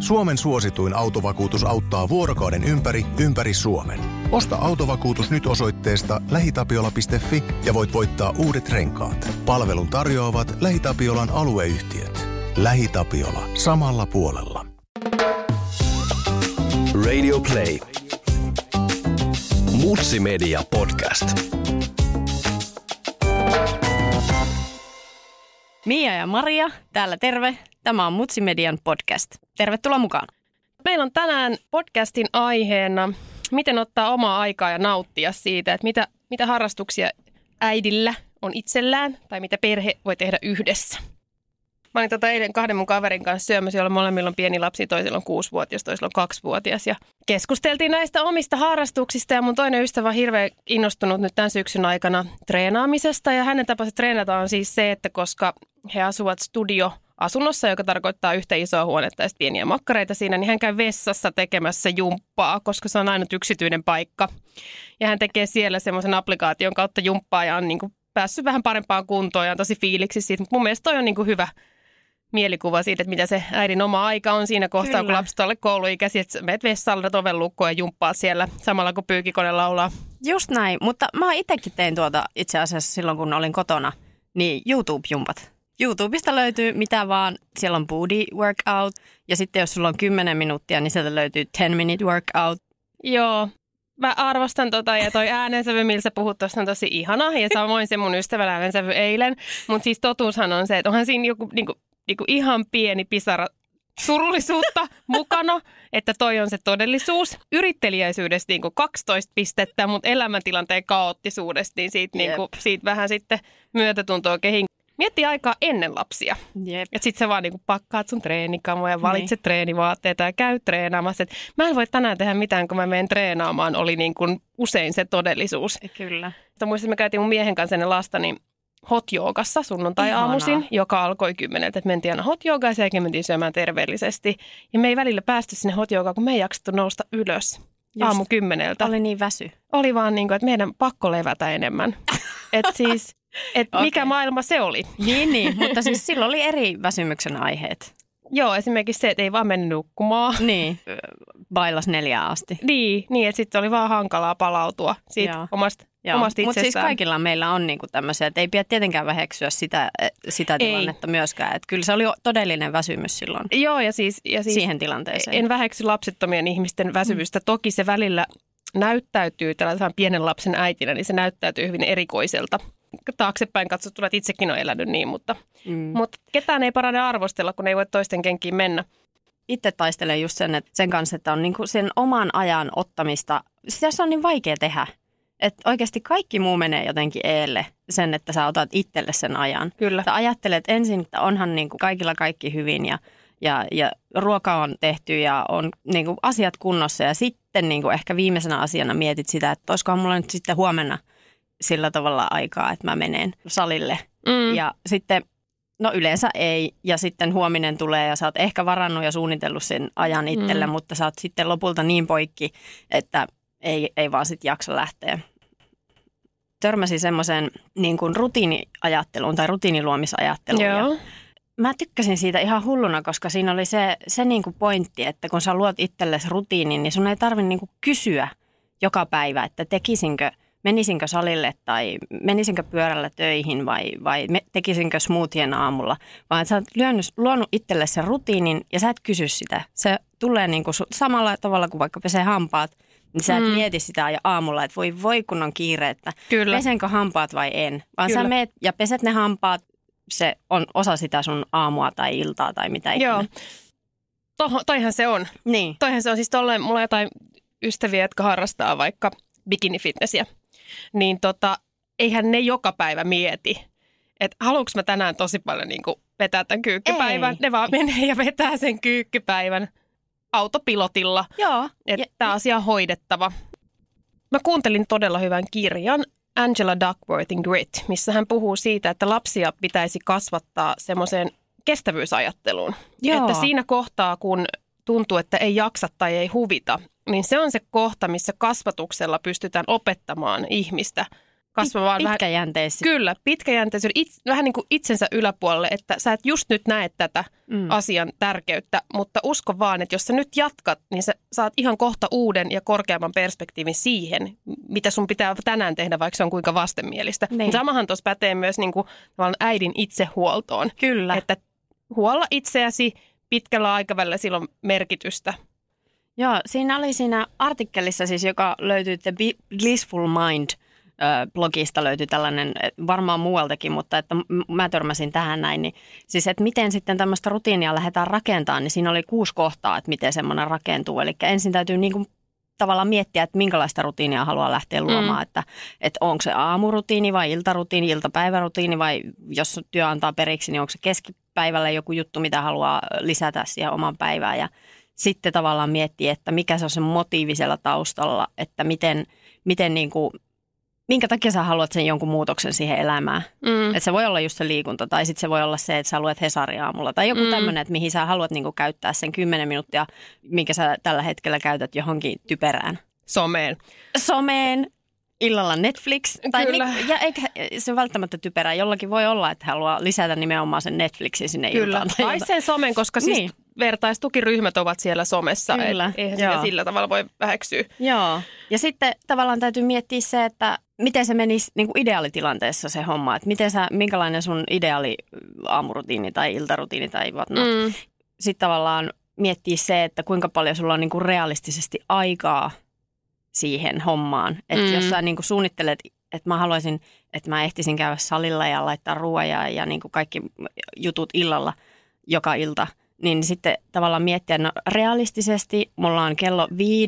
Suomen suosituin autovakuutus auttaa vuorokauden ympäri Suomen. Osta autovakuutus nyt osoitteesta lähitapiola.fi ja voit voittaa uudet renkaat. Palvelun tarjoavat LähiTapiolan alueyhtiöt. LähiTapiola. Samalla puolella. Radio Play. Mutsi Media Podcast. Mia ja Maria, täällä terve. Tämä on Mutsi Median podcast. Tervetuloa mukaan. Meillä on tänään podcastin aiheena, miten ottaa omaa aikaa ja nauttia siitä, että mitä harrastuksia äidillä on itsellään tai mitä perhe voi tehdä yhdessä. Mä olin eilen kahden mun kaverin kanssa syömässä, jolla molemmilla on pieni lapsi, toisella on 6-vuotias, toisella on 2-vuotias. Ja keskusteltiin näistä omista harrastuksista ja mun toinen ystävä on hirveän innostunut nyt tämän syksyn aikana treenaamisesta. Ja hänen tapansa treenata on siis se, että koska he asuvat studioasunnossa, joka tarkoittaa yhtä isoa huonetta ja pieniä makkareita siinä, niin hän käy vessassa tekemässä jumppaa, koska se on ainut yksityinen paikka. Ja hän tekee siellä semmoisen applikaation kautta jumppaa ja on niin kuin päässyt vähän parempaan kuntoon ja on tosi fiiliksi siitä. Mutta mun mielestä toi on niin kuin hyvä mielikuva siitä, että mitä se äidin oma aika on siinä kohtaa, Kyllä. kun lapset on alle kouluikäisiä, että menet vessalle, oven lukkoon ja jumppaa siellä samalla kun pyykikone laulaa. Just näin, mutta mä itsekin tein tuota itse asiassa silloin, kun olin kotona, niin YouTube-jumpat. YouTubesta löytyy mitä vaan, siellä on booty workout ja sitten jos sulla on 10 minuuttia, niin sieltä löytyy 10-minute workout. Joo, mä arvostan ja toi äänensävy, millä sä puhut tuosta on tosi ihana ja samoin se mun ystävän äänensävy eilen, mutta siis totuushan on se, että onhan siinä joku niinku ihan pieni pisara surullisuutta mukana, että toi on se todellisuus. Yritteliäisyydestä 12 pistettä, mutta elämäntilanteen kaoottisuudesta, niin siitä vähän sitten myötätuntoa kehin. Mietti aikaa ennen lapsia. Että sit sä vaan pakkaat sun treenikamoja, valitset treenivaatteita ja käy treenaamassa. Et mä en voi tänään tehdä mitään, kun mä menen treenaamaan, oli usein se todellisuus. Kyllä. Muistin, me käytiin mun miehen kanssa ennen lasta, niin hot-joogassa sunnuntai-aamuisin, joka alkoi 10. Että mentiin aina hot-joogaan ja sen jälkeen mentiin syömään terveellisesti. Ja me ei välillä päästy sinne hot-joogaan, kun me ei jaksettu nousta ylös aamu 10. Oli niin väsy. Oli vaan että meidän pakko levätä enemmän. Että siis, mikä maailma se oli. Niin, mutta siis silloin oli eri väsymyksen aiheet. Joo, esimerkiksi se, että ei vaan mennyt nukkumaan. Niin, bailas 4 asti. Niin että sitten oli vaan hankalaa palautua siitä omasta itsestään. Mutta siis kaikilla meillä on tämmöisiä, että ei pidä tietenkään väheksyä sitä tilannetta myöskään. Että kyllä se oli todellinen väsymys silloin. Joo, ja siis siihen tilanteeseen. En väheksy lapsettomien ihmisten väsymystä. Toki se välillä näyttäytyy, tällaisen pienen lapsen äitinä, niin se näyttäytyy hyvin erikoiselta. Taaksepäin katsottuna, että itsekin on elänyt niin, mutta ketään ei parane arvostella, kun ei voi toisten kenkiin mennä. Itse taistelen just sen kanssa, että on sen oman ajan ottamista, se on niin vaikea tehdä. Että oikeasti kaikki muu menee jotenkin eelle sen, että sä otat itselle sen ajan. Kyllä. Sä ajattelet ensin, että onhan kaikilla kaikki hyvin ja ruoka on tehty ja on asiat kunnossa. Ja sitten ehkä viimeisenä asiana mietit sitä, että olisikohan mulla nyt sitten huomenna sillä tavalla aikaa, että mä menen salille. Ja sitten, yleensä ei. Ja sitten huominen tulee ja sä oot ehkä varannut ja suunnitellut sen ajan itselle, mutta sä oot sitten lopulta niin poikki, että ei vaan sit jaksa lähteä. Törmäsin semmoisen rutiiniajatteluun tai rutiiniluomisajatteluun. Joo. Mä tykkäsin siitä ihan hulluna, koska siinä oli se pointti, että kun sä luot itsellesi rutiinin, niin sun ei tarvitse kysyä joka päivä, että menisinkö salille tai menisinkö pyörällä töihin vai tekisinkö smoothien aamulla, vaan sä oot luonut itsellesi sen rutiinin ja sä et kysy sitä. Se tulee samalla tavalla kuin vaikka pesee hampaat. Niin sä et mieti sitä ja aamulla, että voi kun on kiire, että pesenkö hampaat vai en. Vaan sä meet ja peset ne hampaat, se on osa sitä sun aamua tai iltaa tai mitä ikinä. Joo, toihan se on. Niin. Toihan se on siis tolleen, mulla on jotain ystäviä, jotka harrastaa vaikka bikinifitnessiä. Niin eihän ne joka päivä mieti, että haluanko mä tänään tosi paljon vetää tämän kyykkypäivän. Ei. Ne vaan menee ja vetää sen kyykkypäivän autopilotilla, Joo. että tämä asia on hoidettava. Mä kuuntelin todella hyvän kirjan Angela Duckworthin Grit, missä hän puhuu siitä, että lapsia pitäisi kasvattaa semmoiseen kestävyysajatteluun. Joo. Että siinä kohtaa, kun tuntuu, että ei jaksa tai ei huvita, niin se on se kohta, missä kasvatuksella pystytään opettamaan ihmistä kasvamaan pitkäjänteisesti. Kyllä, pitkäjänteisyyden, vähän niin kuin itsensä yläpuolelle, että sä et just nyt näe tätä asian tärkeyttä, mutta usko vaan, että jos sä nyt jatkat, niin sä saat ihan kohta uuden ja korkeamman perspektiivin siihen, mitä sun pitää tänään tehdä, vaikka se on kuinka vastenmielistä. Niin. Samahan tuossa pätee myös niin kuin äidin itsehuoltoon. Kyllä. Että huolla itseäsi pitkällä aikavälillä, sillä on merkitystä. Joo, siinä oli siinä artikkelissa siis, joka löytyy The Blissful Mind blogista löytyi tällainen, varmaan muualtakin, mutta että mä törmäsin tähän näin, niin siis että miten sitten tämmöistä rutiinia lähdetään rakentamaan, niin siinä oli 6 kohtaa, että miten semmoinen rakentuu. Eli ensin täytyy niin kuin tavallaan miettiä, että minkälaista rutiinia haluaa lähteä luomaan, että onko se aamurutiini vai iltarutiini, iltapäivärutiini vai jos työ antaa periksi, niin onko se keskipäivällä joku juttu, mitä haluaa lisätä siihen oman päivään ja sitten tavallaan miettiä, että mikä se on se motiivisella taustalla, että miten niin kuin minkä takia sä haluat sen jonkun muutoksen siihen elämään? Että se voi olla just se liikunta tai sitten se voi olla se, että sä luet Hesaria aamulla tai joku tämmöinen, että mihin sä haluat niinku käyttää sen 10 minuuttia, minkä sä tällä hetkellä käytät johonkin typerään. Someen, illalla Netflix. Kyllä. Ja eikä se välttämättä typerää. Jollakin voi olla, että haluaa lisätä nimenomaan sen Netflixin sinne iltaan. Tai sen somen, koska siis vertaistukiryhmät ovat siellä somessa. Eihän sitä sillä tavalla voi väheksyä. Joo. Ja sitten tavallaan täytyy miettiä se, että miten se menisi niin kuin ideaalitilanteessa se homma. Että minkälainen sun ideaali aamurutiini tai iltarutiini tai whatnot. Sitten tavallaan miettiä se, että kuinka paljon sulla on niin kuin realistisesti aikaa siihen hommaan. Että jos sä niin kuin suunnittelet, että mä haluaisin, että mä ehtisin käydä salilla ja laittaa ruoan ja niin kuin kaikki jutut illalla joka ilta, niin sitten tavallaan miettiä, no realistisesti mulla on kello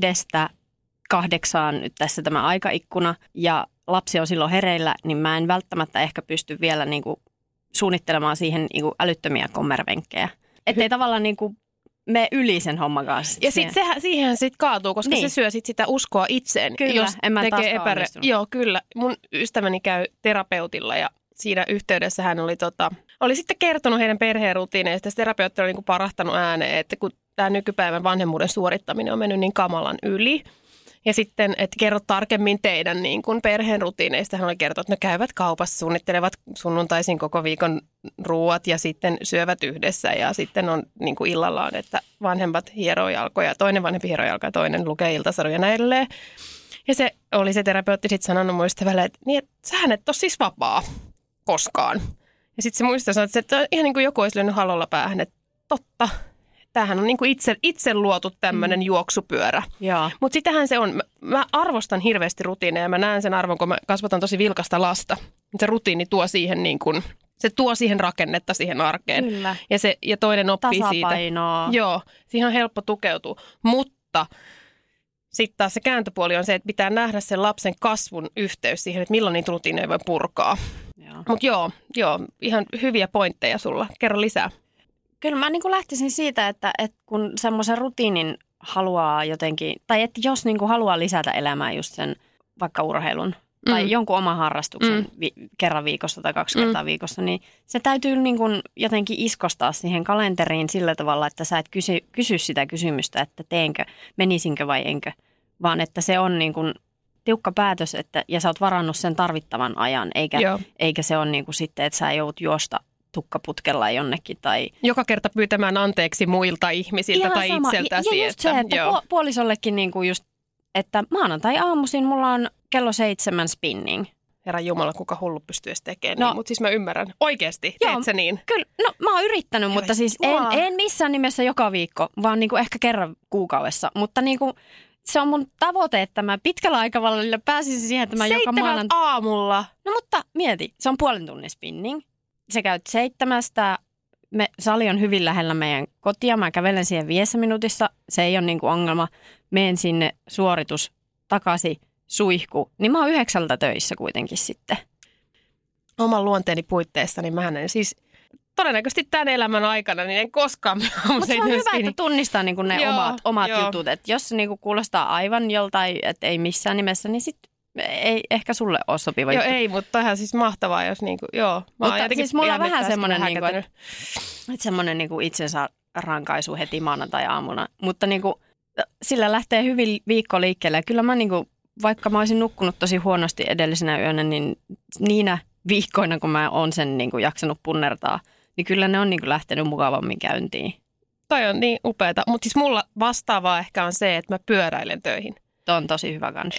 5-8 nyt tässä tämä aikaikkuna ja lapsi on silloin hereillä, niin mä en välttämättä ehkä pysty vielä niin kuin suunnittelemaan siihen niin kuin älyttömiä kommervenkkejä. Että ei tavallaan niin kuin mene yli sen homman kanssa. Ja siihen sitten kaatuu, koska se syö sitä uskoa itseen. Kyllä, jos en mä tekee Joo, kyllä. Mun ystäväni käy terapeutilla ja siinä yhteydessä hän oli sitten kertonut heidän perheen rutiineista. Se terapeutti oli niin kuin parahtanut ääneen, että kun tämä nykypäivän vanhemmuuden suorittaminen on mennyt niin kamalan yli. Ja sitten, että kerro tarkemmin teidän niin kuin perheen rutiineista. Hän oli kertonut, että ne käyvät kaupassa, suunnittelevat sunnuntaisin koko viikon ruuat ja sitten syövät yhdessä. Ja sitten on niin kuin illallaan, että vanhemmat hieroo jalkoja, toinen vanhempi hieroo jalkoja, toinen lukee iltasaruja näin edelleen. Ja se terapeutti sitten sanonut mun ystävälle, että niin, että sähän et ole siis vapaa koskaan. Ja sitten se muistaa sanoa, että ihan niin kuin joku olisi lyönyt halolla päähän, että totta. Tämähän on niin kuin itse luotu tämmöinen juoksupyörä. Mutta sitähän se on. Mä arvostan hirveästi rutiineja. Mä näen sen arvon, kun mä kasvatan tosi vilkasta lasta. Se rutiini tuo siihen niin kuin, se tuo siihen rakennetta siihen arkeen. Kyllä. Ja toinen oppii tasapainoa. siitä. Joo, siihen on helppo tukeutua. Mutta sitten taas se kääntöpuoli on se, että pitää nähdä sen lapsen kasvun yhteys siihen, että milloin niitä rutiineja voi purkaa. Mutta joo, ihan hyviä pointteja sulla. Kerro lisää. Kyllä mä niin kuin lähtisin siitä, että kun semmoisen rutiinin haluaa jotenkin, tai että jos niin kuin haluaa lisätä elämään just sen vaikka urheilun tai jonkun oman harrastuksen kerran viikossa tai 2 kertaa viikossa, niin se täytyy niin kuin jotenkin iskostaa siihen kalenteriin sillä tavalla, että sä et kysy sitä kysymystä, että teenkö, menisinkö vai enkö, vaan että se on niin kuin tiukka päätös ja sä oot varannut sen tarvittavan ajan, eikä se ole niin kuin sitten, että sä joudut juosta tukkaputkella jonnekin tai joka kerta pyytämään anteeksi muilta ihmisiltä tai sama. Itseltäsi. Ja just se, että puolisollekin niinku just, että maanantai-aamuisin mulla on kello 7 spinning. Herran Jumala, kuka hullu pystyy edes tekemään niin, mutta siis mä ymmärrän. Oikeasti, teet sä niin? Kyllä, no mä oon yrittänyt, mutta siis en missään nimessä joka viikko, vaan niinku ehkä kerran kuukaudessa, mutta niinku se on mun tavoite, että mä pitkällä aikavälillä pääsisin siihen, että mä joka maanantai aamulla. No mutta mieti, se on 0,5 tunnin spinning. Se käyt 7. Sali on hyvin lähellä meidän kotia. Mä kävelen siihen 5 minuutissa. Se ei ole niinku ongelma. Menen sinne suoritus takaisin suihku. Niin mä oon 9 töissä kuitenkin sitten. Oman luonteeni puitteissa, niin mähän en siis todennäköisesti tämän elämän aikana, niin en koskaan. Mutta se on hyvä, että tunnistaa niinku ne omat jutut. Et jos se niinku kuulostaa aivan joltain, että ei missään nimessä, niin sitten ei ehkä sulle ole sopiva juttu. Ei, mutta ihan siis mahtavaa, jos niinku, Mutta siis mulla on vähän semmoinen, niinku, että semmoinen niinku itsensä rankaisu heti maanantai-aamuna. Mutta niinku, sillä lähtee hyvin viikko liikkeelle. Ja kyllä mä niinku vaikka mä olisin nukkunut tosi huonosti edellisenä yönä, niin niinä viikkoina, kun mä oon sen niin kuin jaksanut punnertaa, niin kyllä ne on niin kuin lähtenyt mukavammin käyntiin. Toi on niin upeata, mutta siis mulla vastaavaa ehkä on se, että mä pyöräilen töihin. Tuo on tosi hyvä kans.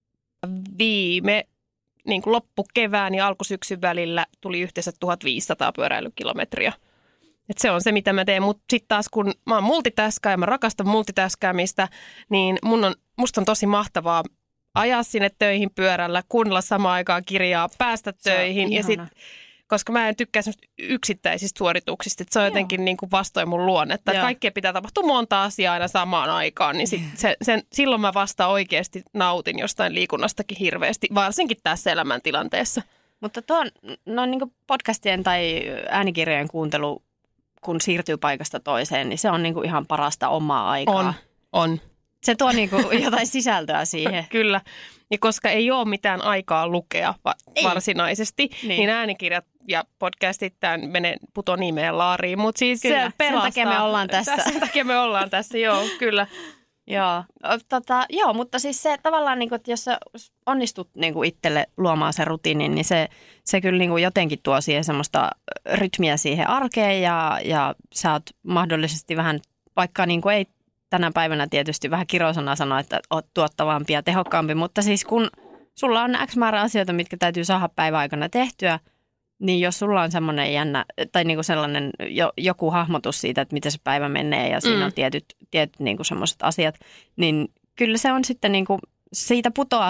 Viime niin kuin loppukevään ja alkusyksyn välillä tuli yhteensä 1500 pyöräilykilometriä. Et se on se, mitä mä teen, mutta sitten taas kun mä oon multitaskaaja ja mä rakastan multitaskaamista, niin musta on tosi mahtavaa ajaa sinne töihin pyörällä, kuunnella samaan aikaan kirjaa, päästä töihin. Ja sit, koska mä en tykkää yksittäisistä suorituksista, että se on jotenkin niin kuin vastoin mun luonnetta. Että kaikkea pitää tapahtua monta asiaa aina samaan aikaan, niin silloin mä vasta oikeasti nautin jostain liikunnastakin hirveästi, varsinkin tässä elämäntilanteessa. Mutta no niin kuin podcastien tai äänikirjojen kuuntelu, kun siirtyy paikasta toiseen, niin se on niin kuin ihan parasta omaa aikaa. On. Se tuo niin kuin jotain sisältöä siihen. Kyllä. Ja koska ei ole mitään aikaa lukea varsinaisesti, niin äänikirjat ja podcastit puto nimeen laariin. Mutta siis se sen takia me ollaan tässä. Sen takia me ollaan tässä, joo, kyllä. Joo, mutta siis se tavallaan, niin kuin, että jos sä onnistut niin kuin itselle luomaan sen rutiinin, niin se kyllä niin kuin jotenkin tuo siihen semmoista rytmiä siihen arkeen ja sä oot mahdollisesti vähän, vaikka niin kuin ei tänä päivänä tietysti vähän kirosana sanoa, että oot tuottavampi ja tehokkaampi, mutta siis kun sulla on X määrä asioita, mitkä täytyy saada päivän aikana tehtyä, niin jos sulla on semmoinen jännä, tai niinku sellainen joku hahmotus siitä, että miten se päivä menee ja siinä on tietyt niinku semmoiset asiat, niin kyllä se on sitten niinku, siitä putoaa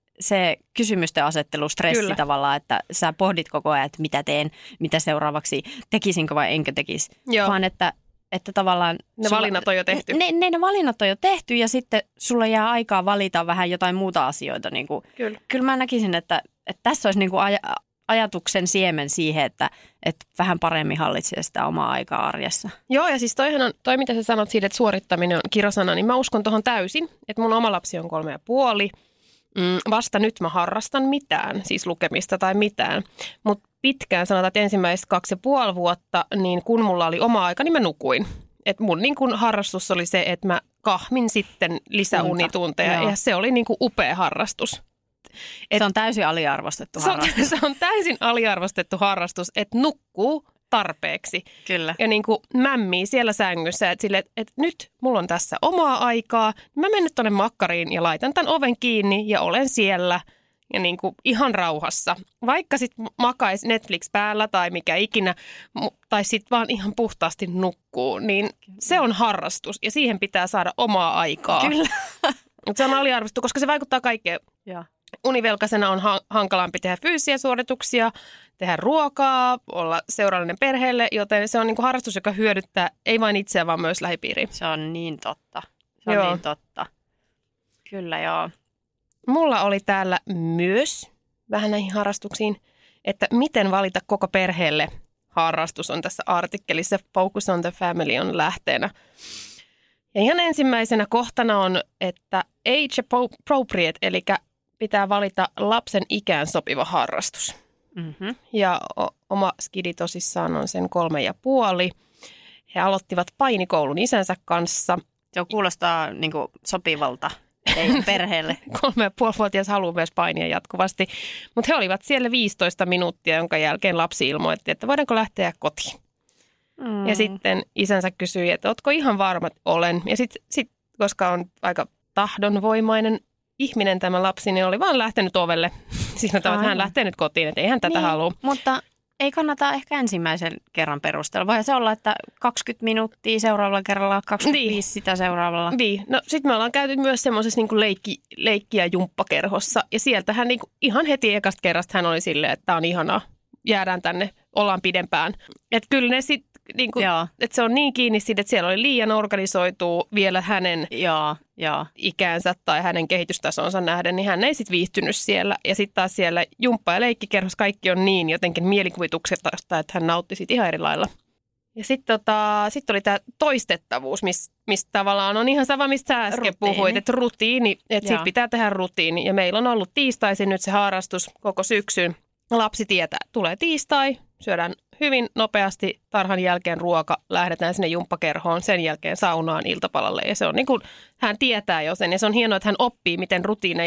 se kysymysten asettelu, stressi tavallaan, että sä pohdit koko ajan, että mitä teen, mitä seuraavaksi, tekisinkö vai enkö tekisi, vaan että tavallaan ne valinnat on jo tehty. Ne valinnat on jo tehty ja sitten sulla jää aikaa valita vähän jotain muuta asioita. Niin kuin, kyllä mä näkisin, että tässä olisi niin kuin ajatuksen siemen siihen, että vähän paremmin hallitsee sitä omaa aikaa arjessa. Joo, ja siis toi mitä sä sanot siitä, että suorittaminen on kirosana, niin mä uskon tuohon täysin, että mun oma lapsi on 3,5. Vasta nyt mä harrastan mitään, siis lukemista tai mitään, mutta pitkään sanotaan, että ensimmäiset 2,5 vuotta, niin kun mulla oli oma aika, niin mä nukuin. Et mun niin kun harrastus oli se, että mä kahmin sitten lisäunitunteja ja se oli niin kun upea harrastus. Se on täysin aliarvostettu harrastus. Se on täysin aliarvostettu harrastus, että nukkuu tarpeeksi. Kyllä. Ja niin kuin mämmii siellä sängyssä, että nyt mulla on tässä omaa aikaa. Mä menen nyt tonne makkariin ja laitan tämän oven kiinni ja olen siellä ja niin kuin ihan rauhassa. Vaikka sitten makaisi Netflix päällä tai mikä ikinä, tai sitten vaan ihan puhtaasti nukkuu, niin se on harrastus ja siihen pitää saada omaa aikaa. Kyllä. Se on aliarvostettu, koska se vaikuttaa kaikkeen. Joo. Univelkaisena on hankalampi tehdä fyysisiä suorituksia, tehdä ruokaa, olla seurallinen perheelle, joten se on niin kuin harrastus, joka hyödyttää ei vain itseä, vaan myös lähipiiriä. Se on niin totta. Se on niin totta. Kyllä joo. Mulla oli täällä myös vähän näihin harrastuksiin, että miten valita koko perheelle harrastus on tässä artikkelissa. Focus on the Family on lähteenä. Ja ihan ensimmäisenä kohtana on, että age appropriate, eli pitää valita lapsen ikään sopiva harrastus. Mm-hmm. Ja oma skidi tosissaan on sen 3,5. He aloittivat painikoulun isänsä kanssa. Se kuulostaa niin kuin sopivalta perheelle. 3,5-vuotias haluaa myös painia jatkuvasti. Mutta he olivat siellä 15 minuuttia, jonka jälkeen lapsi ilmoitti, että voidaanko lähteä kotiin. Ja sitten isänsä kysyi, että ootko ihan varma, että olen. Ja sitten koska on aika tahdonvoimainen ihminen tämä lapsi, niin oli vaan lähtenyt ovelle. Siinä että hän lähtee nyt kotiin, että ei hän tätä halua. Mutta ei kannata ehkä ensimmäisen kerran perustella. Voihan se olla, että 20 minuuttia seuraavalla kerralla, 25 sitä seuraavalla. Niin, no sitten me ollaan käyty myös semmoisessa niinku leikki- ja jumppakerhossa. Ja sieltä hän niinku, ihan heti ekasta kerrasta hän oli silleen, että tämä on ihanaa. Jäädään tänne, ollaan pidempään. Että kyllä ne sitten, niinku, että se on niin kiinni siitä, että siellä oli liian organisoituu vielä hänen ikäänsä tai hänen kehitystasonsa nähden, niin hän ei sitten viihtynyt siellä. Ja sitten taas siellä jumppa- ja leikkikerhossa kaikki on niin jotenkin mielikuvituksesta, että hän nautti siitä ihan eri lailla. Ja sitten oli tämä toistettavuus, mistä tavallaan on ihan sama, mistä sä äsken puhuit, että rutiini, että siitä pitää tehdä rutiini. Ja meillä on ollut tiistaisin nyt se harrastus koko syksyn. Lapsi tietää, tulee tiistai, syödään hyvin nopeasti tarhan jälkeen ruoka, lähdetään sinne jumppakerhoon, sen jälkeen saunaan iltapalalle. Ja se on niin kuin, hän tietää jo sen ja se on hienoa, että hän oppii, miten rutiineja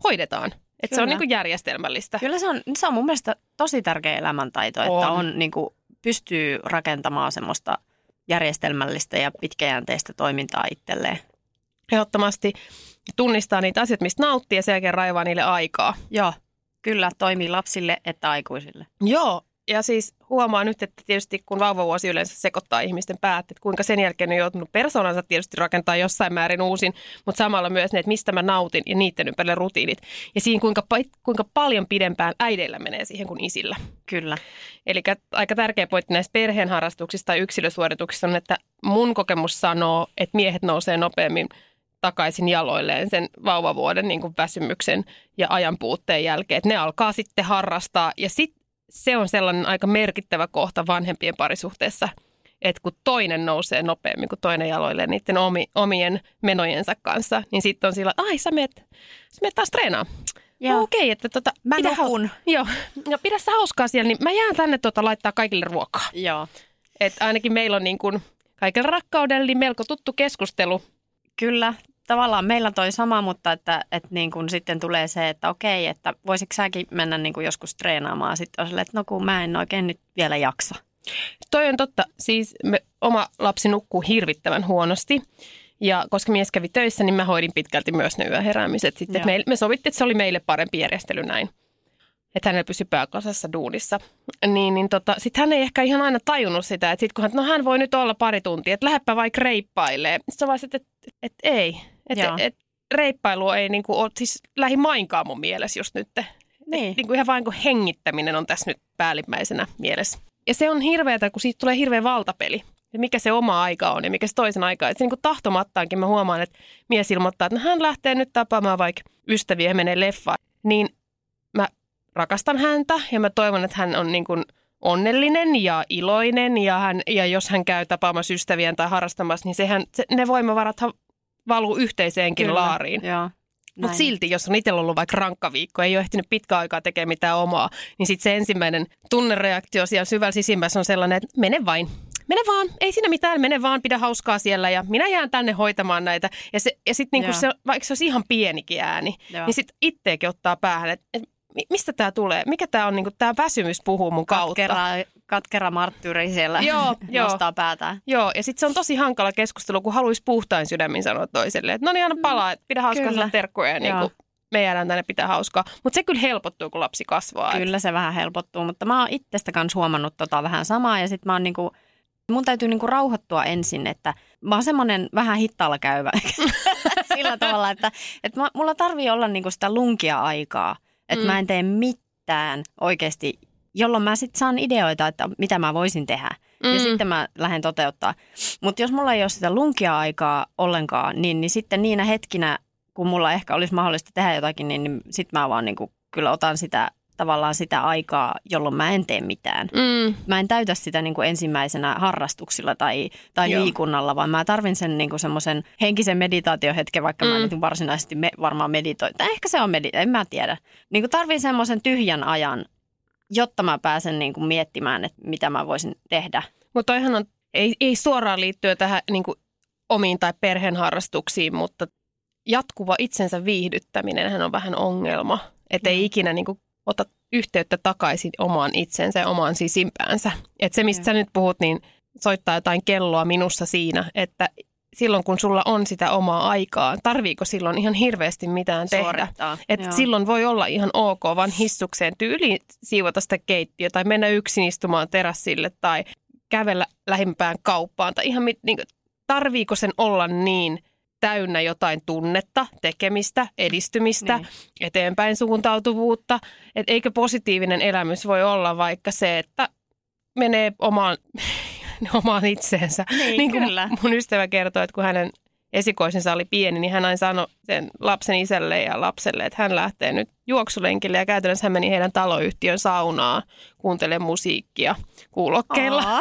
hoidetaan. Että se on niin kuin järjestelmällistä. Kyllä se on mun mielestä tosi tärkeä elämäntaito, että on niin kuin, pystyy rakentamaan semmoista järjestelmällistä ja pitkäjänteistä toimintaa itselleen. Ehdottomasti tunnistaa niitä asioita, mistä nauttii ja sen jälkeen raivaa niille aikaa. Joo, kyllä toimii lapsille että aikuisille. Joo, ja siis huomaa nyt, että tietysti kun vauvavuosi yleensä sekoittaa ihmisten päät, että kuinka sen jälkeen on joutunut persoonansa tietysti rakentaa jossain määrin uusin, mutta samalla myös ne, että mistä mä nautin ja niiden ympärille rutiinit. Ja siinä kuinka paljon pidempään äideillä menee siihen kuin isillä. Kyllä. Eli aika tärkeä pointti näistä perheen harrastuksista tai yksilösuorituksista on, että mun kokemus sanoo, että miehet nousee nopeammin takaisin jaloilleen sen vauvavuoden niin kuin väsymyksen ja ajan puutteen jälkeen. Että ne alkaa sitten harrastaa ja sitten se on sellainen aika merkittävä kohta vanhempien parisuhteessa, että kun toinen nousee nopeammin kuin toinen jaloilleen niiden omien menojensa kanssa, niin sitten on sillä, ai sä meet taas treenaamaan. No, okei, että mä nukun. Joo, ja pidä sä hauskaa siellä, niin mä jään tänne laittaa kaikille ruokaa. Joo. Että ainakin meillä on niin kuin kaikella rakkaudella niin melko tuttu keskustelu. Kyllä, tavallaan meillä on toi sama, mutta että niin kuin sitten tulee se, että okei, että voisitko säkin mennä niin kuin joskus treenaamaan. Sitten on silleen, että no kun mä en oikein nyt vielä jaksa. Toi on totta. Siis oma lapsi nukkuu hirvittävän huonosti. Ja koska mies kävi töissä, niin mä hoidin pitkälti myös ne yöheräämiset. Sitten me sovittiin, että se oli meille parempi järjestely näin. Että hänellä pysyi pääkasassa duunissa. Sitten hän ei ehkä ihan aina tajunnut sitä, että sitten kun hän voi nyt olla pari tuntia, että lähdepä vaikka reippailee. Sitten vaan että ei. Että reippailu ei niinku ole siis lähimainkaan mun mielessä just nyt. Niin. Niinku ihan vain kun hengittäminen on tässä nyt päällimmäisenä mielessä. Ja se on hirveätä, kun siitä tulee hirveä valtapeli. Että mikä se oma aika on ja mikä se toisen aika on. Että se niinku tahtomattaankin mä huomaan, että mies ilmoittaa, että hän lähtee nyt tapaamaan vaikka ystäviä ja menee leffaan. Niin mä rakastan häntä ja mä toivon, että hän on niin kuin onnellinen ja iloinen ja jos hän käy tapaamassa ystäviään tai harrastamassa, niin ne voimavarat valuu yhteiseenkin laariin. Mutta silti, jos on itsellä ollut vaikka rankka viikko, ei ole ehtinyt pitkä aikaa tekemään mitään omaa, niin sitten se ensimmäinen tunnereaktio siellä syvällä sisimmässä on sellainen, että mene vaan, ei siinä mitään, mene vaan, pidä hauskaa siellä ja minä jään tänne hoitamaan näitä. Ja sitten niinku vaikka se olisi ihan pienikin ääni, niin sitten itteekin ottaa päähän, että mistä tämä tulee? Mikä tämä on, niinku, tämä väsymys puhuu mun kautta? Katkera marttyyri siellä nostaa päätään. Joo, ja sitten se on tosi hankala keskustelu, kun haluaisi puhtain sydämin sanoa toiselle, että no niin, anna palaa, että pidä hauskaa sanoa terkkuja ja niinku, me jäädään tänne pitää hauskaa. Mutta se kyllä helpottuu, kun lapsi kasvaa. Kyllä se vähän helpottuu, mutta mä oon itsestä kanssa huomannut vähän samaa ja sitten mä oon niinku, mun täytyy niinku rauhoittua ensin, että mä oon semmoinen vähän hittaalla käyvä sillä tavalla, että mulla tarvii olla niinku sitä lunkia aikaa. Että mä en tee mitään oikeasti, jolloin mä sitten saan ideoita, että mitä mä voisin tehdä. Ja sitten mä lähden toteuttaa. Mutta jos mulla ei ole sitä lunkia aikaa ollenkaan, niin sitten niinä hetkinä, kun mulla ehkä olisi mahdollista tehdä jotakin, niin sitten mä vaan niinku, kyllä otan tavallaan sitä aikaa, jolloin mä en tee mitään. Mä en täytä sitä niin kuin ensimmäisenä harrastuksilla tai liikunnalla, vaan mä tarvin sen niin kuin semmoisen henkisen meditaatiohetken, vaikka mä nyt varsinaisesti varmaan meditoin. Tai ehkä se on en mä tiedä. Niin kuin tarvin semmoisen tyhjän ajan, jotta mä pääsen niin kuin miettimään, että mitä mä voisin tehdä. Mutta toihan on, ei suoraan liittyä tähän niin kuin omiin tai perheen harrastuksiin, mutta jatkuva itsensä viihdyttäminenhän on vähän ongelma. Että ei ikinä niin kuin ota yhteyttä takaisin omaan itsensä ja omaan sisimpäänsä. Että se, mistä sä nyt puhut, niin soittaa jotain kelloa minussa siinä, että silloin kun sulla on sitä omaa aikaa, tarviiko silloin ihan hirveästi mitään tehdä? Että silloin voi olla ihan ok, vaan hissukseen tyyliin siivota sitä keittiötä tai mennä yksin istumaan terassille tai kävellä lähimpään kauppaan. Tai ihan tarviiko sen olla niin täynnä jotain tunnetta, tekemistä, edistymistä, eteenpäin suuntautuvuutta. Et eikö positiivinen elämys voi olla vaikka se, että menee omaan itseensä. Niin kuin mun ystävä kertoi, että kun hänen esikoisensa oli pieni, niin hän aina sanoi sen lapsen isälle ja lapselle, että hän lähtee nyt juoksulenkille ja käytännössä hän meni heidän taloyhtiön saunaan kuuntelemaan musiikkia kuulokkeilla.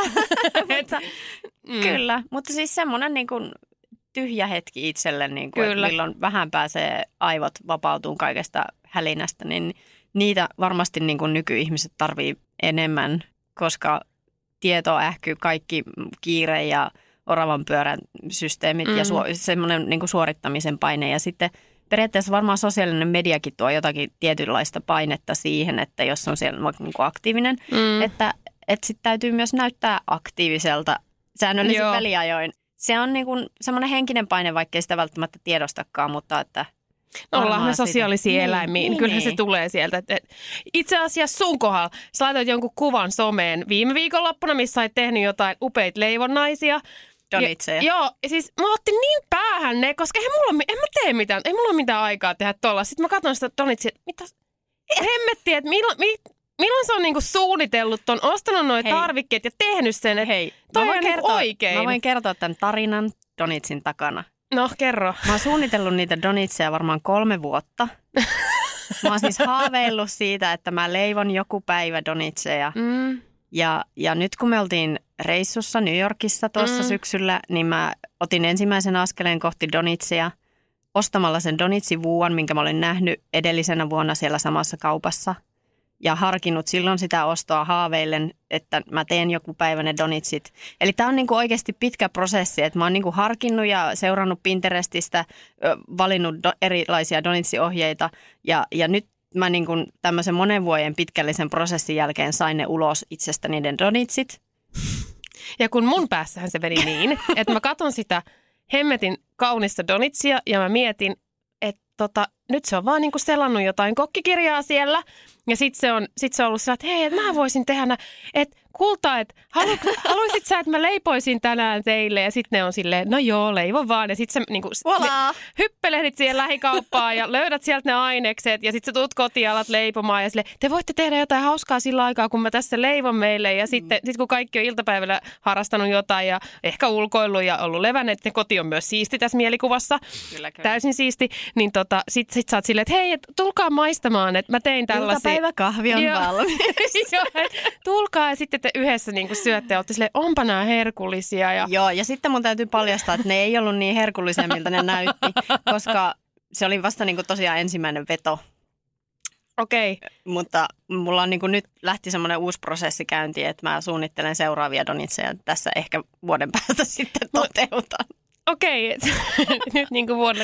Kyllä, mutta siis semmoinen niin kuin tyhjä hetki itselle, niin kuin, että milloin vähän pääsee aivot vapautumaan kaikesta hälinästä, niin niitä varmasti niin kuin nykyihmiset tarvii enemmän, koska tieto ähkyy kaikki kiire ja oravan pyörän systeemit ja semmoinen niin kuin suorittamisen paine. Ja sitten periaatteessa varmaan sosiaalinen mediakin tuo jotakin tietynlaista painetta siihen, että jos on siellä niin kuin aktiivinen, että sitten täytyy myös näyttää aktiiviselta säännöllisin väliajoin. Se on niin kuin semmoinen henkinen paine, vaikkei sitä välttämättä tiedostakaan, mutta että... Ollaan me sosiaalisia eläimiä, niin kyllähän se tulee sieltä. Itse asiassa sun kohdalla, sä laitoit jonkun kuvan someen viime viikonloppuna, missä sä oot tehnyt jotain upeita leivonnaisia. Donitseja. Joo, siis mä otin niin päähän ne, koska en mä tee mitään, ei mulla ole mitään aikaa tehdä tolla. Sitten mä katson sitä donitsia, mitä hemmettiä, että milloin se on niinku suunnitellut ton, ostanut noi tarvikkeet ja tehnyt sen, että toi on niinku oikein. Mä voin kertoa tämän tarinan donitsin takana. No, kerro. Mä oon suunnitellut niitä donitseja varmaan 3 vuotta. Mä oon siis haaveillut siitä, että mä leivon joku päivä donitseja. Ja nyt kun me oltiin reissussa New Yorkissa tuossa syksyllä, niin mä otin ensimmäisen askeleen kohti donitseja ostamalla sen donitsivuuan, minkä mä olin nähnyt edellisenä vuonna siellä samassa kaupassa. Ja harkinnut silloin sitä ostoa haaveillen, että mä teen joku päivä ne donitsit. Eli tää on niinku oikeasti pitkä prosessi, että mä oon niinku harkinnut ja seurannut Pinterestistä, valinnut erilaisia donitsiohjeita ja nyt mä niinku tämmöisen monen vuoden pitkällisen prosessin jälkeen sain ne ulos itsestä niiden donitsit. Ja kun mun päässähän se meni niin, että mä katson sitä hemmetin kaunista donitsia ja mä mietin, että nyt se on vaan niinku selannut jotain kokkikirjaa siellä. Ja sit se on ollut sillä, että hei, että mä voisin tehdä, että kulta, että haluaisit sä, että mä leipoisin tänään teille? Ja sitten ne on silleen, no joo, leivon vaan. Ja sit sä niinku hyppelehdit siihen lähikauppaan ja löydät sieltä ne ainekset. Ja sit sä tuut kotiin ja alat leipomaan ja silleen, te voitte tehdä jotain hauskaa sillä aikaa, kun mä tässä leivon meille. Ja sitten kun kaikki on iltapäivällä harrastanut jotain ja ehkä ulkoillut ja ollut levänneet, että koti on myös siisti tässä mielikuvassa. Kyllä. Täysin siisti. Niin sit sä oot silleen, että hei, tulkaa maistamaan, että mä tein tällaisia. Iltapäiväkahvi on valmis. Tulkaa ja sitten te yhdessä niin syötte ja olette silleen, onpa nämä herkullisia. Joo, ja sitten mun täytyy paljastaa, että ne ei ollut niin herkullisia, miltä ne näytti, koska se oli vasta niin kuin tosiaan ensimmäinen veto. Okei. Mutta mulla on niin kuin nyt lähti semmoinen uusi prosessi käyntiin, että mä suunnittelen seuraavia donitseja tässä ehkä vuoden päästä sitten toteutan. Okei, nyt niin kuin vuonna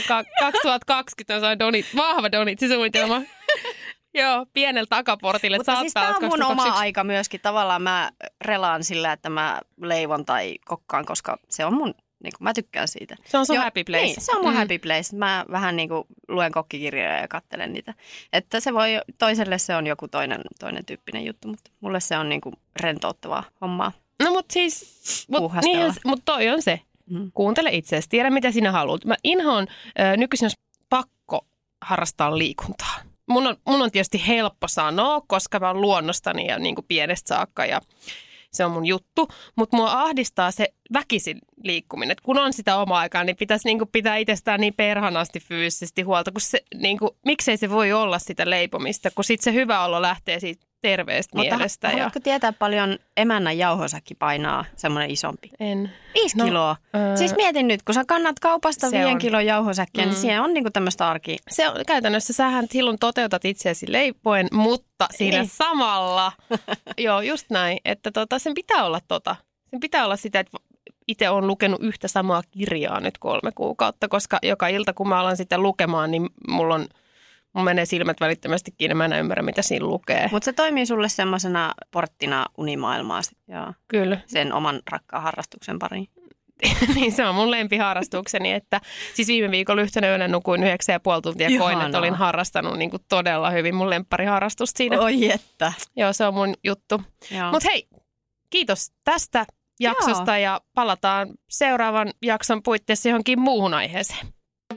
2020 on vahva donitsisuunnitelma. Joo, pienellä takaportille. Mutta siis tämä on mun oma aika myöskin. Tavallaan mä relaan sillä, että mä leivon tai kokkaan, koska se on mun, niin kuin mä tykkään siitä. Se on sun happy place. Niin, se on mun happy place. Mä vähän niin kuin luen kokkikirjoja ja katselen niitä. Että se voi, toiselle se on joku toinen tyyppinen juttu, mutta mulle se on niin kuin rentouttavaa hommaa. No mutta siis, mut toi on se. Kuuntele itseäsi, tiedä mitä sinä haluat. Mä inhoan, nykyisin olisi pakko harrastaa liikuntaa. Mun on tietysti helppo sanoa, koska mä oon luonnostani ja niin kuin pienestä saakka ja se on mun juttu. Mutta mua ahdistaa se väkisin liikkuminen. Et kun on sitä omaa aikaa, niin pitäisi niin kuin pitää itsestään niin perhanasti fyysisesti huolta. Kun se, niin kuin, miksei se voi olla sitä leipomista, kun sitten se hyvä olo lähtee siitä terveestä mielestä. Mutta haluatko tietää paljon emännän jauhosäkki painaa semmoinen isompi? En. 5 kiloa. Siis mietin nyt, kun sä kannat kaupasta 5 kilon jauhosäkkiä, niin siellä on niinku tämmöistä arkia. Se on käytännössä, sähän silloin toteutat itseäsi leipoen, mutta siinä samalla, joo just näin, että sen pitää olla Sen pitää olla sitä, että itse olen lukenut yhtä samaa kirjaa nyt 3 kuukautta, koska joka ilta kun mä alan sitä lukemaan, niin mun menee silmät välittömästi kiinni, mä en ymmärrä, mitä siinä lukee. Mutta se toimii sulle semmoisena porttina unimaailmaa ja kyllä. Sen oman rakkaan harrastuksen pariin. Niin se on mun lempiharrastukseni, että siis viime viikolla yhtenä yönä nukuin 9,5 tuntia ja koin, että olin harrastanut niin kuin todella hyvin mun lemppariharrastusta siinä. Oi että. Joo, se on mun juttu. Mutta hei, kiitos tästä jaksosta ja palataan seuraavan jakson puitteissa johonkin muuhun aiheeseen.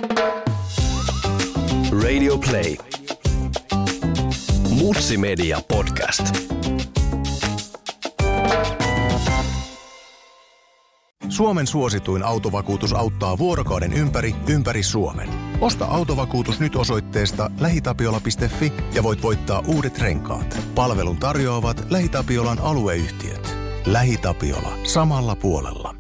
Radio Play. Mutsi Media Podcast. Suomen suosituin autovakuutus auttaa vuorokauden ympäri Suomen. Osta autovakuutus nyt osoitteesta lähitapiola.fi ja voit voittaa uudet renkaat. Palvelun tarjoavat LähiTapiolan alueyhtiöt. LähiTapiola. Samalla puolella.